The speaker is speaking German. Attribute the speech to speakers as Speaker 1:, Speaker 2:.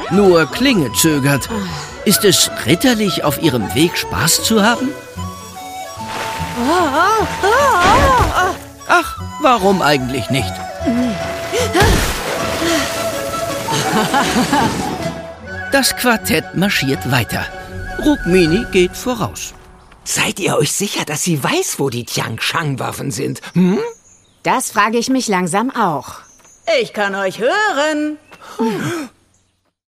Speaker 1: Nur Klinge zögert. Ist es ritterlich, auf ihrem Weg Spaß zu haben? Ach, warum eigentlich nicht? Das Quartett marschiert weiter. Rukmini geht voraus.
Speaker 2: Seid ihr euch sicher, dass sie weiß, wo die Tian-Shan-Waffen sind? Hm?
Speaker 3: Das frage ich mich langsam auch.
Speaker 4: Ich kann euch hören.